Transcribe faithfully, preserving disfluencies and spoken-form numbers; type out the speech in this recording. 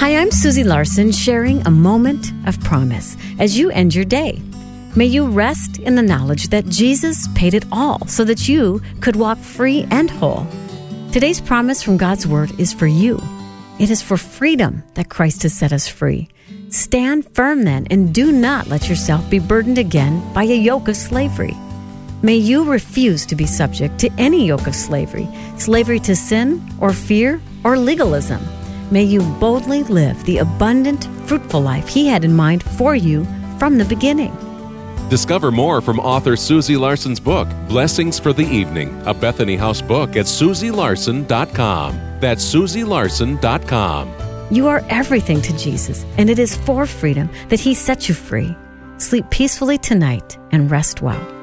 Hi, I'm Susie Larson, sharing a moment of promise as you end your day. May you rest in the knowledge that Jesus paid it all so that you could walk free and whole. Today's promise from God's Word is for you. It is for freedom that Christ has set us free. Stand firm then, and do not let yourself be burdened again by a yoke of slavery. May you refuse to be subject to any yoke of slavery, slavery to sin or fear or legalism. May you boldly live the abundant, fruitful life He had in mind for you from the beginning. Discover more from author Susie Larson's book, Blessings for the Evening, a Bethany House book at susie larson dot com. That's susie larson dot com. You are everything to Jesus, and it is for freedom that He set you free. Sleep peacefully tonight and rest well.